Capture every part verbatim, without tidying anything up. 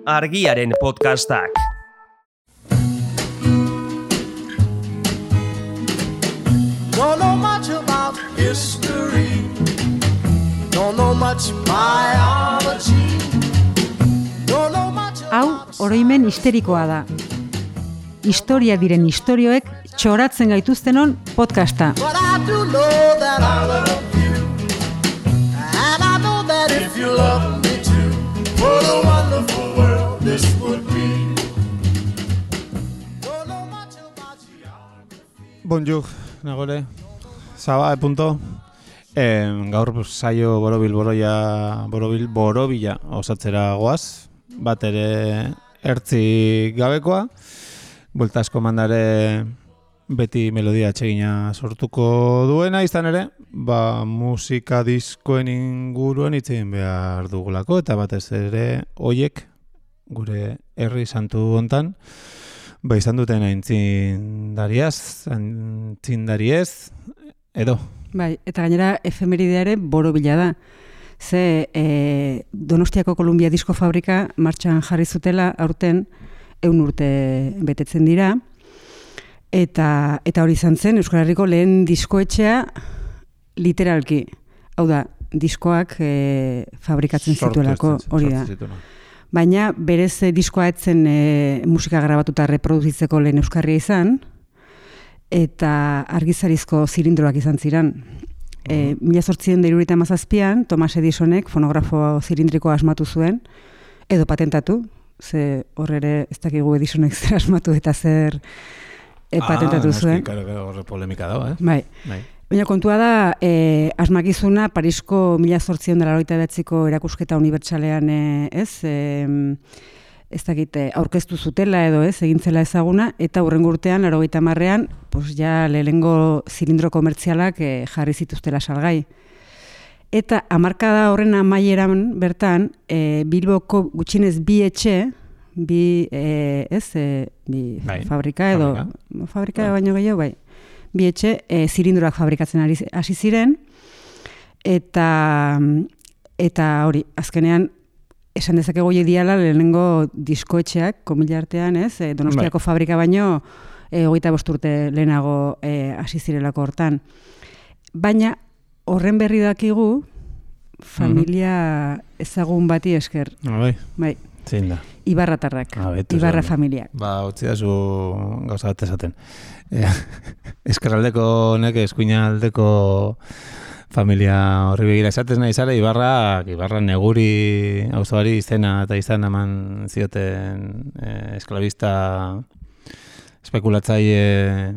Argiaren podcastak. Don't know much about history. Don't know much biology. Don't know much about... Hau, oroimen histerikoa da. Historia diren istorioek txoratzen gaituztenon podcasta. But I do know that I love you. And I know that if you love me too, what a wonderful world this would be. Don't know much about geography. Bonjour, nagore. Zaba, punto. Eh, gaur saio borobil boroia, borobil borobila osatzera goaz. Bat ere ertzi gabekoa. Bueltasko mandare beti melodia atsegina sortuko duena, izan ere, ba, musika diskoen inguruen hitz egin behar dugulako, eta batez ere hoiek gure herri santu hontan, ba, izan duten aintzindariaz, aintzindariez, edo. Bai, eta gainera efemerideare borobila da. Ze e, Donostiako Kolumbia Disko Fabrika martxan jarri zutela aurten ehun urte betetzen dira. Eta, eta hori izan zen, Euskal Herriko lehen diskoetxea literalki. Hau da, diskoak e, fabrikatzen zituelako, hori da. Baina berez diskoa etzen e, musika grabatuta reproduzitzeko lehen euskarria izan, eta argizarizko zilindroak izan ziren. E, mila zortziehun eta hirurogeita hamazazpian, Thomas Edisonek fonografo zilindrikoa asmatu zuen, edo patentatu, ze hor ere ez dakigu Edisonek zer asmatu eta zer e, patentatu ah, zuen. Ah, noski, horre polemika dago, eh? Bai. Bai. Baina kontua da, e, asmakizuna Parisko mila zortziehun eta laurogeita bederatziko erakusketa unibertsalean e, ez, e, ez dakit aurkeztu zutela edo ez, egintzela ezaguna, eta hurrengo urtean, laurogeita hamarrean, pues ja lehenengo zilindro komertzialak e, jarri zituztela salgai. Eta hamarkada horren amaieran bertan, e, Bilboko gutxienez bi etxe, bi, e, ez, e, bi bai, fabrika edo, fabrika, fabrika bai. Baino gehiago, bai, bi etxe e, zilindroak fabrikatzen hasi ziren, eta, eta hori, azkenean, esan dezakegu diala lehenengo diskoetxeak, komila artean, ez, e, Donostiako bai. Fabrika baino, e, hogeita bost urte lehenago e, hasi zirelako hortan. Baina, horren berri dakigu, familia mm-hmm. ezagun bati esker. Ah, bai. Bai. Zein da. Ibarratarrak. Ah, Ibarra familia. Ba, utzi da zu gauza bat esaten. Eskerraldeko honek, eskuina aldeko familia horri begira esatez nahi zara, Ibarra, Ibarra neguri auzoari izena eta izan eman zioten eh, esklabista espekulatzaile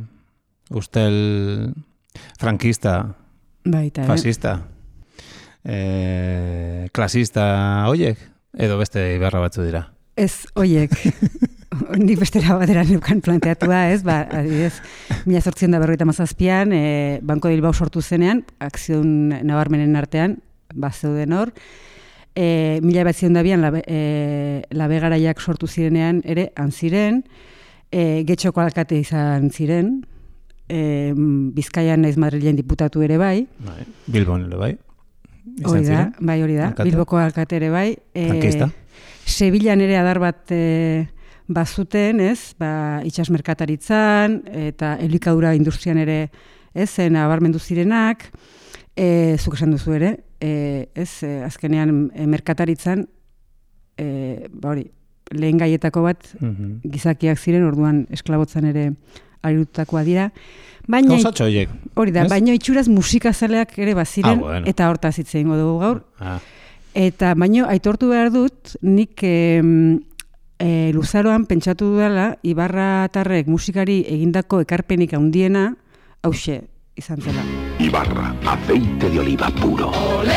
ustel frankista, baita, fascista, eh? Eh, klasista hoiek, edo beste Ibarra batzu dira? Ez, hoiek. Nik bestera batera neukan planteatu da, ez? Ba, adibidez, mila zortziehun eta berrogeita hamazazpian, e, Banko de Bilbao sortu zenean, akzion nabarmenen artean, bazeuden hor. E, mila batziehun eta bian, labe, e, labegaraiak sortu zirenean ere, antziren, e, Getxoko alkate izan ziren, e, Bizkaian naiz Madrilen diputatu ere bai. Bai. Bilbon ere bai. Hori da, bai hori da, alkate. Bilboko alkate ere bai. E, Frankista. Sevillan ere adar bat e, bazuten, ez, ba, itxas merkataritzan, eta elikadura industrian ere, ez, nabarmendu zirenak, e, zuk esan duzu ere, e, ez, e, azkenean e, merkataritzan, e, ba hori, lehen gaietako bat, mm-hmm. gizakiak ziren, orduan esklabotzan ere arirutakoa dira, baina, hori da, baina itxuraz musikazaleak ere baziren, ah, bueno. Eta hortaz hitz egingo dugu gaur, ah. Eta baino aitortu behar dut, nik e, e, luzaroan pentsatu dudala, Ibarratarrek musikari egindako ekarpenik handiena, hauxe izan zela. Ibarra, aceite de oliva puro. Ole,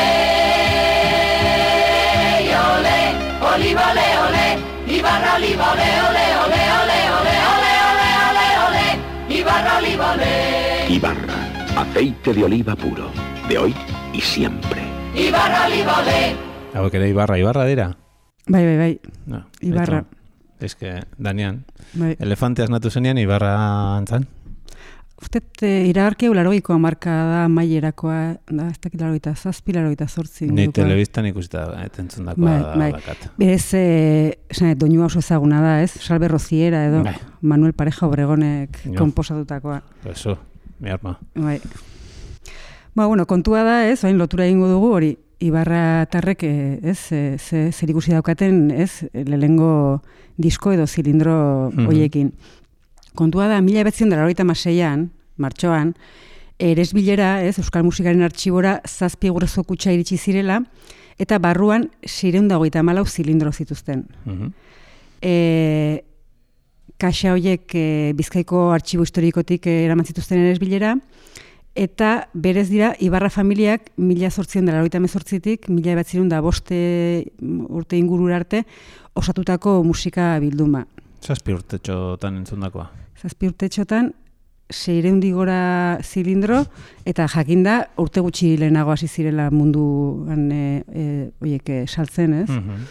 ole, oliva, ole, ole, Ibarra, oliva, ole, ole, ole, ole, ole, ole, ole, ole, ole, Ibarra, oliva, ole. Ibarra, aceite de oliva puro, de hoy y siempre. Ibarra, oliva, ole. Hau ere Ibarra, Ibarra dira? Bai, bai, bai. No, Ibarra. Ez que, Danian, bai. elefante asnatu zenean Ibarra antzan? uste iragarkia larogeiko hamarka da mailerakoa, da, ez dakit larogeita zazpi, larogeita zortzi. Ni telebistan ikusita entzundakoa bai, da bai. dakat. Berez, e, doinua oso ezaguna da, ez? Salve Rociera edo Bai. Manuel Pareja Obregonek Jo. konposatutakoa. Eso, mi arma. Bai. Ba, bueno, kontua da, ez, hain lotura egingo dugu, hori, Ibarratarrek, eh, ez, e, ze, zer ikusi daukaten, ez, lehengo disko edo zilindro Mhm. hoiekin. Kontua da, mila behatziehun eta laurogeita hamaseian, martxoan, eresbilera, ez, euskal musikaren artxibora zazpi egurrezko kutxa iritsi zirela, eta barruan seiehun eta hogeita hamalau zilindro zituzten. Mhm. E, kaxa horiek e, Bizkaiko artxibo historikotik e, eraman zituzten eresbilera, eta berez dira Ibarra familiak mila zortziehun eta laurogeita hemezortzitik mila bederatziehun eta boste urte ingurura arte osatutako musika bilduma. Zazpi urtetxotan entzundakoa. Zazpi urtetxotan seiehun gora zilindro, eta jakinda urte gutxi lehenago hasi zirela munduan e, e, oiek e, saltzen, ez? Mhm.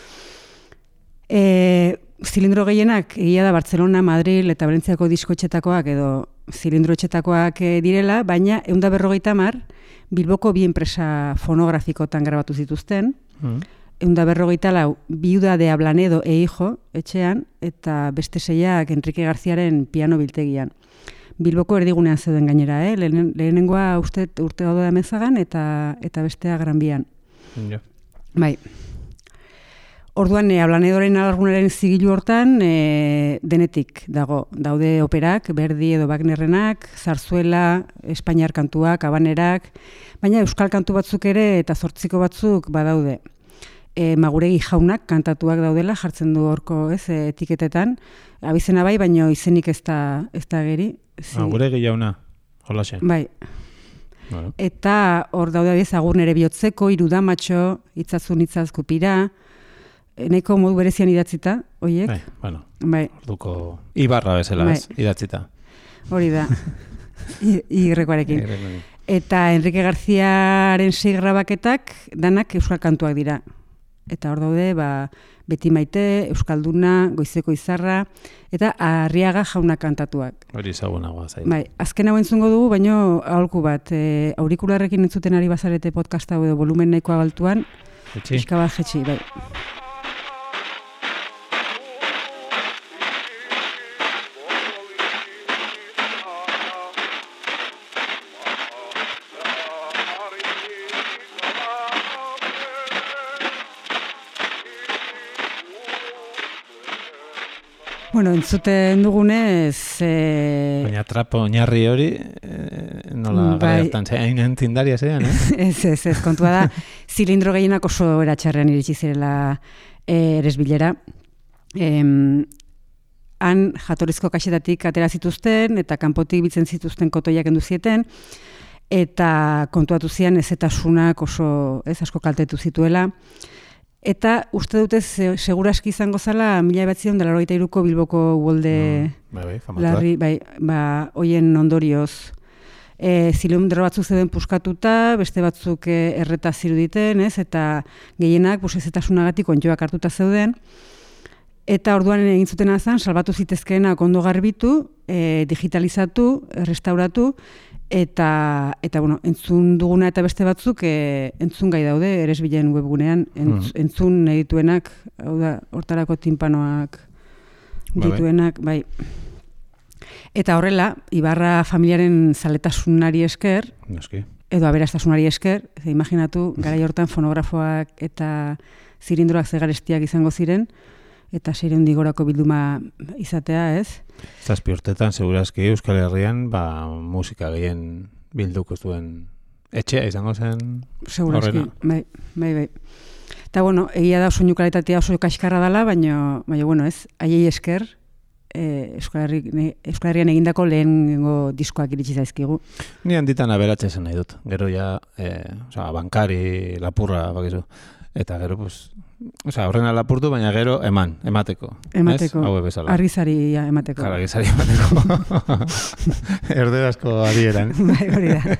E, zilindro gehienak egia da Bartzelona, Madrid eta Valentziako diskoetxetakoak edo zilindro etxetakoak e, direla, baina ehun eta berrogeita hamar Bilboko bi enpresa fonografikotan grabatu zituzten, Mhm. ehun eta berrogeita lau Viuda de Ablanedo e Hijo etxean, eta beste seiak Enrique Garziaren piano biltegian. Bilboko erdigunean zeuden gainera, eh? Lehen, lehenengoa uste urte daude Amezagan eta eta bestea Gran Bian. Jo. Bai. Orduan, e, Ablanedoren alargunaren zigilu hortan, e, denetik dago. Daude operak, Verdi edo Wagnerrenak, Zarzuela, Espainiar kantuak, Habanerak, baina euskal kantu batzuk ere eta zortziko batzuk badaude. E, Maguregi jaunak kantatuak daudela, jartzen du horko, ez, e, etiketetan. Abizena bai, baino izenik ez da, ez da geri. Zi- Ah, gure gehiauna, jolaxe. Bai. Bueno. Eta hor daude adiez agur nere bihotzeko, irudamatxo, itzazun itzazkupira, e, nahiko modu berezian idatzita, hoiek. Bai, bueno, Bai, orduko Ibarra bezala, Bai. ez, idatzita. hori da. I- Igrekoarekin. Eta Enrique Garziaren sei grabaketak danak euskal kantuak dira. Eta hor daude, ba, Beti Maite, Euskalduna, Goizeko Izarra, eta Arriaga jauna kantatuak. Hori ezagunagoa zaitu. Bai, azken hau entzungo dugu, baino aholku bat, e, aurikularrekin entzuten ari bazarete podcast hau edo volumen nahikoa baltuan, Etxi? pixka bat jetxi, bai. Bueno, entzuten dugunez, e, Baina trapo oinarri hori, eh, nola Bai. gara hartan, ze, hain entzindaria zean, eh? ez, ez, ez, kontua da, zilindro gehienak oso eratxarrean iritsi zirela e, eresbilera. Em, han jatorrizko kaxetatik atera zituzten, eta kanpotik bitzen zituzten kotoiak endu zieten, eta kontuatu zian ezetasunak oso, ez, asko kaltetu zituela. Eta uste dute ze, seguraski izango zala mila bederatziehun eta laurogeita hiruko Bilboko uholde Bai, bai, famatuak. larri, bai, ba, hoien ondorioz. E, zilindro batzuk zeuden puskatuta, beste batzuk e, erreta ziruditen, ez? Eta gehienak busezetasunagatik ontjoak hartuta zeuden. Eta orduan egin zutena zen, salbatu zitezkeenak ondo garbitu, e, digitalizatu, restauratu, eta, eta bueno, entzun duguna eta beste batzuk e, entzun gai daude, eresbilen webgunean, entz, Mhm. entzun nahi dituenak, hau da, hortarako tinpanoak Ba, bai. dituenak, bai. Eta horrela, Ibarra familiaren zaletasunari esker, Noski. edo aberastasunari esker, ze imaginatu, garai hortan fonografoak eta zilindroak zegarestiak izango ziren, eta seiehun gorako bilduma izatea, ez? Zazpi urtetan, segurazki Euskal Herrian, ba, musika gehien bilduko zuen etxea izango zen Segurazki, horrena. bai, bai, bai. Eta, bueno, egia da soinu kalitatea oso kaskarra dela, baina, baina bueno, ez, haiei esker, eh, Euskal, Herri, ne- Euskal Herrian egindako lehenengo diskoak iritsi zaizkigu. Ni handitan aberatxe zen nahi dut. Gero ja, eh, oza, bankari, lapurra, bakizu. Eta gero, pues, oza, horrena lapurtu, baina gero eman, emateko. Emateko, Ez? Haue bezala. argizari ja, emateko. Kara, gizari emateko. Erderazko adieran. Bai, hori da.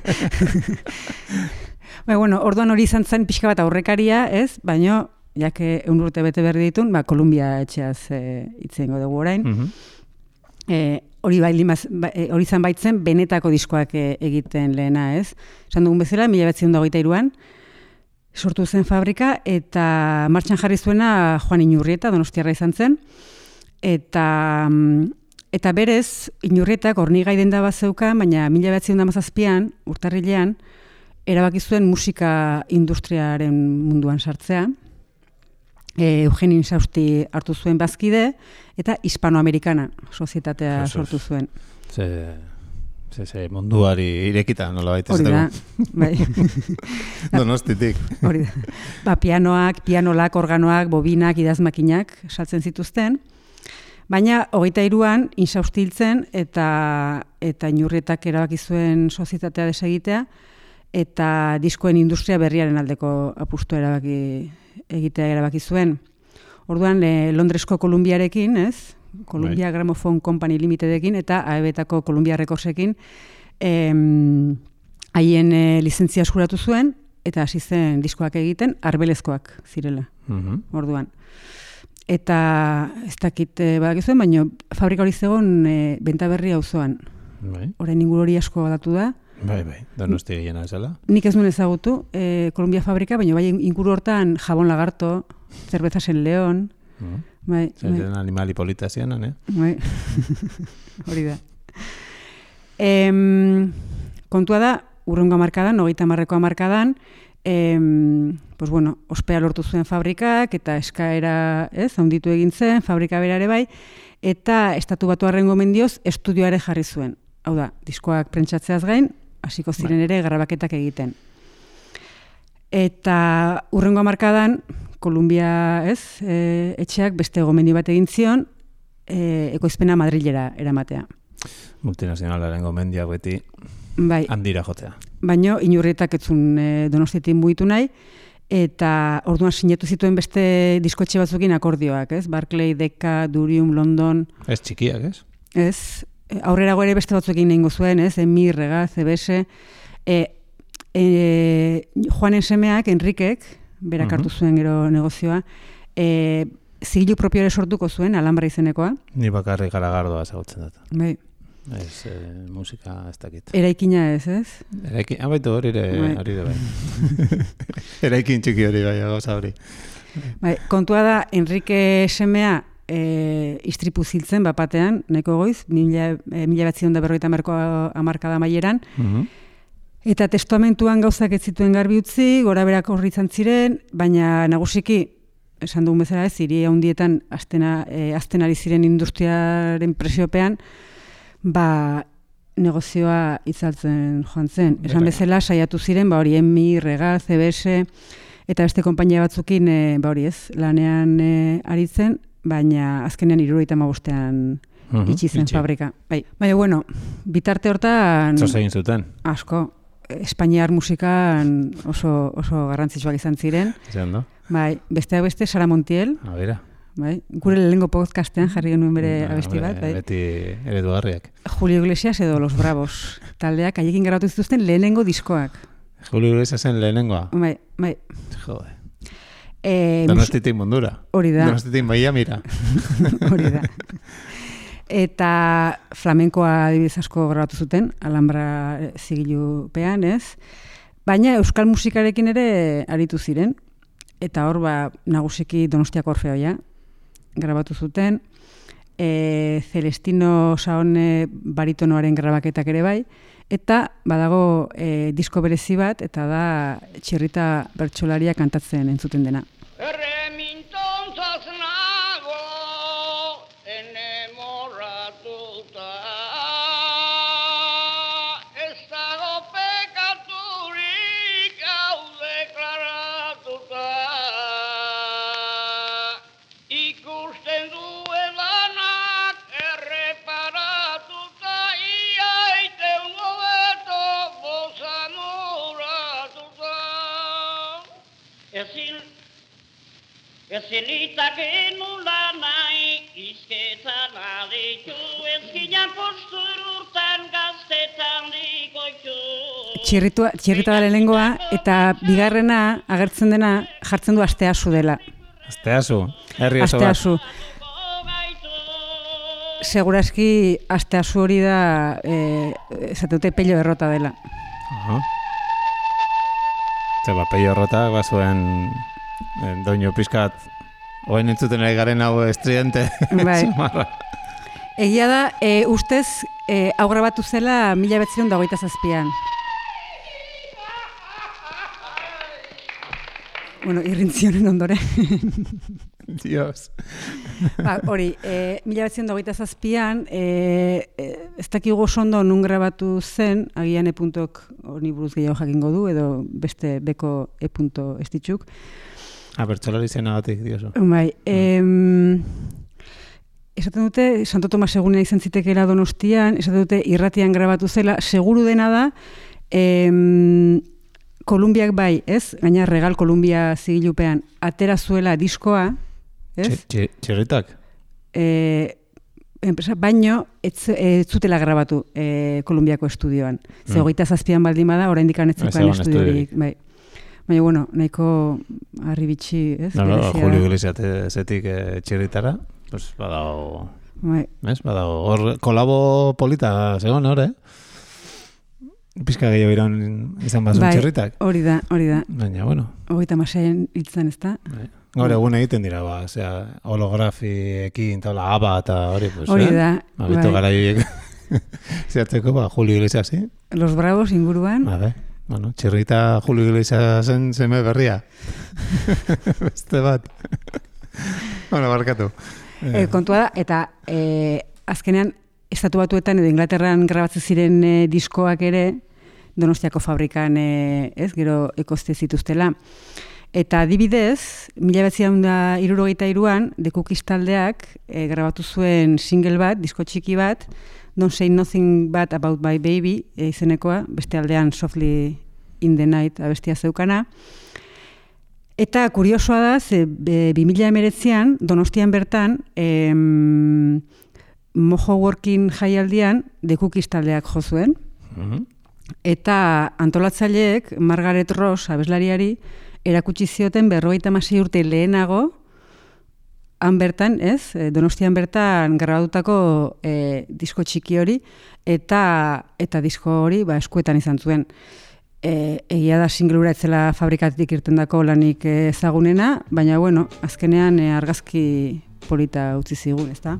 Bai, bueno, orduan hori izan zen pixka bat aurrekaria, ez? Baina, jake eun urte bete berdi ditun, ba, Kolumbia etxeaz e, hitz egingo dugu orain. Mhm. e, hori bai, limaz, ba, e, hori izan baitzen benetako diskoak e, egiten lehena, ez? Esan dugun bezala, mila bederatziehun eta hogeita hiruan sortu zen fabrika, eta martxan jarri zuena Juan Inurrieta, Donostiarra izan zen, eta eta berez, Inurrietak hornigai denda bat zeukan, baina mila bederatziehun eta hamazazpian, urtarrilean, erabaki zuen musika industriaren munduan sartzea. E, Eugenio Insausti hartu zuen bazkide, eta Hispanoamerikana sozietatea Jesus. sortu zuen. Ze, ze, ze munduari irekita, nola baita. Hori da, bai. Donostitik. Hori da. Ba, pianoak, pianolak, organoak, bobinak, idazmakinak saltzen zituzten, baina hogeita hiruan Insausti hiltzen eta eta Inurrietak erabaki zuen sozietatea desegitea, eta diskoen industria berriaren aldeko apustua erabaki egitea erabaki zuen. Orduan, e, Londresko Columbiarekin, ez? Columbia right. Gramophone Company Limitedekin eta A E B-etako Columbia Recordsekin haien e, lizentzia eskuratu zuen, eta hasi zen diskoak egiten arbelezkoak zirela. Mm-hmm. Orduan. Eta ez dakit e, badakizuen, baina fabrika hori zegoen e, Bentaberri auzoan. Bai. Orain inguru hori asko datua da. Bai, bai, Donosti gehiena ezala. Nik ez nuen ezagutu, e, Columbia fabrika, baina bai inguru hortan Jabon Lagarto, Cervezas en León, Mm. bai, Zer bai. animali polita zianan, eh? Bai. Hori da. Em, kontua da, urrengo hamarkadan, hogeita hamarreko hamarkadan, em, pues bueno, ospea lortu zuen fabrikak, eta eskaera, ez, handitu egin zen, fabrika berare bai, eta estatu batuarren gomendioz estudioare jarri zuen. Hau da, diskoak prentxatzeaz gain, hasiko ziren ere grabaketak egiten. Eta urrengo hamarkadan, Columbia, ez, e, etxeak beste gomendio bat egin zion, e, ekoizpena Madrilera eramatea. Multinazionalaren gomendiak beti Bai, handira jotea. baino Inurrietak etzun e, Donostiatik mugitu nahi, eta orduan sinatu zituen beste diskoetxe batzukin akordioak, ez? Barclay, Decca, Durium, London. Ez txikiak, ez? Ez, aurrerago ere beste batzuekin nehingo zuen, ez? Emi, Rega, C B S. E, e, Juanen semeak, Enrikek, berak hartu zuen gero negozioa, e, zigilu propioare sortuko zuen, Alhambra izenekoa. Ni bakarrik Garagardoa ezagutzen dut. Bai. Ez, e, musika ez dakit. Eraikina ez, ez? Eraikin, abaitu hori ere, Bai. hori ere bai. Eraikin txiki hori bai, gauza hori. Bai, kontua da, Enrique semea e, istripu ziltzen bapatean, nahiko goiz, mila, e, mila batzion da berroita marko amarkada maieran, Mhm. eta testamentuan gauzak ez zituen garbi utzi, gora berak horri izan ziren, baina nagusiki, esan dugun bezala ez, hiri handietan aztena, e, azten ari ziren industriaren presiopean, ba, negozioa itzaltzen joan zen. Esan Bai. bezala, saiatu ziren, ba hori, Emi, Regal, C B S, eta beste konpainia batzukin, e, ba hori ez, lanean e, aritzen, baina azkenean hirurogeita hamabostean Mhm, itxi zen itxi. fabrika. Bai. Baina, bueno, bitarte hortan Zer egin zuten? asko, espainiar musikan oso, oso garrantzitsuak izan ziren. Zer ondo? Bai, besteak beste, Sara Montiel, A bera. bai, gure lehenengo podcastean jarri genuen bere Ba, abesti bat, hombre, bai. Beti eredugarriak. Julio Iglesias edo Los Bravos taldeak haiekin grabatu zituzten lehenengo diskoak. Julio Iglesias zen lehenengoa. Bai, bai. Jode. E, Donostitik mundura. Hori da. Donostitik maia mira. Hori da. Eta flamenkoa adibidez asko grabatu zuten, Alhambra zigilupean, ez? Baina euskal musikarekin ere aritu ziren, eta hor ba, nagusiki Donostiako Orfeoia grabatu zuten, e, Celestino Saone baritonoaren grabaketak ere bai, eta badago e, disko berezi bat, eta da Txirrita bertsolaria kantatzen entzuten dena. Remintontzaz nago enemorratuta, ez dago pekaturik hau deklaratuta, ikusten duelanak erreparatuta, iaiteun hobeto bozamuratuta. Ezin Ezin litake nula nahi, izketan aditu, ezkinan postur urtan gaztetan dikoitu. Txirritua, txirrita da lehenengoa, eta bigarrena agertzen dena jartzen du Asteasu dela. Asteazu, herri oso bat. Asteasu. seguraski aste asu hori da, eh, esatute pello errota dela. Aha. Zer, ba, pello errota, bazuen eh, doinu pizkat, oen entzuten ari garen hau estridente. Bai. Egia da, e, ustez, e, hau grabatu zela mila behatziehun eta hogeita zazpian. Bueno, irrintzionen ondore. Dios. Ba, hori, e, mila behatziehun eta hogeita zazpian, e, e, ez dakigu oso ondo nun grabatu zen, agian e-puntok honi buruz gehiago jakingo du, edo beste beko e-punto estitxuk. Ah, bertsolari zena batik, dioso. Bai, em, esaten dute, Santo Tomas egunea izan zitekeela Donostian, esaten dute irratian grabatu zela, seguru dena da, em, Kolumbiak bai, ez? Gaina Regal Kolumbia zigilupean atera zuela diskoa, ez? Txerritak? E, enpresa, baino, ez, ez zutela grabatu e, Kolumbiako estudioan. Ze hogeita mm. zazpian baldin bada, oraindik anetzekoan estudiorik, bai. Baina, bueno, nahiko harri bitxi, ez? No, no, Julio Iglesias zetik eh, txirritara, pues badago, bai. Ez? Badago, hor kolabo polita zegoen hor, eh? Pizka gehiago iran izan bazun bai, txirritak. Hori da, hori da. Baina, bueno. Hogeita masean hiltzen, ez da? Bai. Gaur egun egiten dira, ba, osea, holografiekin, eta hola, aba, eta hori, pues, hori eh? da, ba, bai. Gara joiek, zertzeko, ba, Julio Iglesias, sí? Los Bravos inguruan. Ba, bai. Bueno, txirrita Julio Iglesiasen seme berria. Beste bat. Bueno, barkatu. E, kontua da, eta e, azkenean, Estatu Batuetan edo Inglaterran grabatzen ziren e, diskoak ere, Donostiako fabrikan, e, ez, gero ekoizte zituztela. Eta adibidez, mila bederatziehun eta hirurogeita hiruan, The Cookies taldeak e, grabatu zuen single bat, disko txiki bat, Don't Say Nothing Bad About My Baby, e, izenekoa, beste aldean Softly in the Night abestia zeukana. Eta kuriosoa da, ze bi mila hemeretzian, Donostian bertan, em, Mojo Working jaialdian The Cookies taldeak jo zuen. Mm-hmm. Eta antolatzaileek Margaret Ross abeslariari erakutsi zioten berrogeita hamasei urte lehenago han bertan, ez? Donostian bertan grabatutako e, disko txiki hori eta eta disko hori ba eskuetan izan zuen. E, egia da singlura etzela fabrikatik irtendako lanik ezagunena, baina bueno, azkenean e, argazki polita utzi zigun, ezta?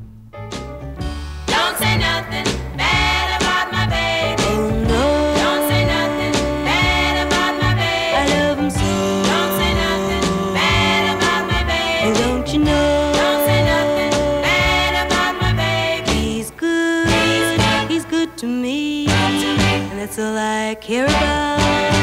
Don't say nothing bad about my baby. Oh no. Don't say nothing bad about my baby. I love him so. Don't say nothing bad about my baby. Oh, don't you know? Don't say nothing bad about my baby. He's good. He's good, He's good to me. And that's all I care about.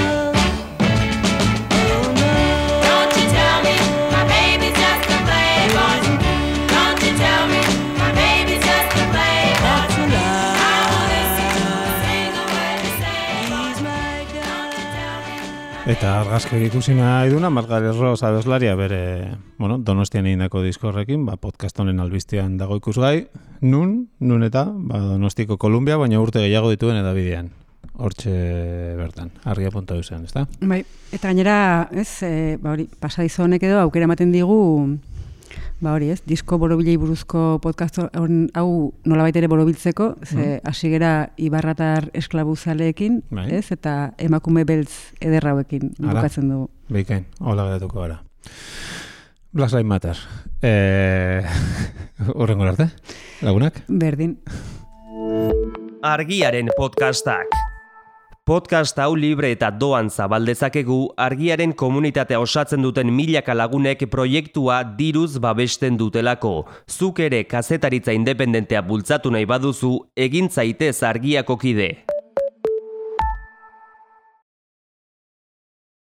Eta argazki ikusi nahi duna, Margaret Ross abeslaria bere, bueno, Donostian egindako diskorrekin, ba, podcast honen albistean dago ikusgai, nun, nun eta, ba, Donostiko Kolumbia, baina urte gehiago dituen edabidean. Hortxe bertan, argia puntu duzen, ezta? Bai, eta gainera, ez, e, ba hori, pasadizo honek edo aukera ematen digu, ba hori, ez, disko borobilei buruzko podcast hau nolabait ere borobiltzeko, ze hasi mm. gera ibarratar esklabuzaleekin, bai. Ez, eta emakume beltz ederra hauekin bukatzen dugu. Beikain, hola geratuko gara. Black Lives Matter. Eh, Horrengo arte, lagunak? Berdin. Argiaren podcastak. Podcast hau libre eta doan zabaldezakegu argiaren komunitatea osatzen duten milaka lagunek proiektua diruz babesten dutelako. Zuk ere kazetaritza independentea bultzatu nahi baduzu, egin zaitez argiako kide.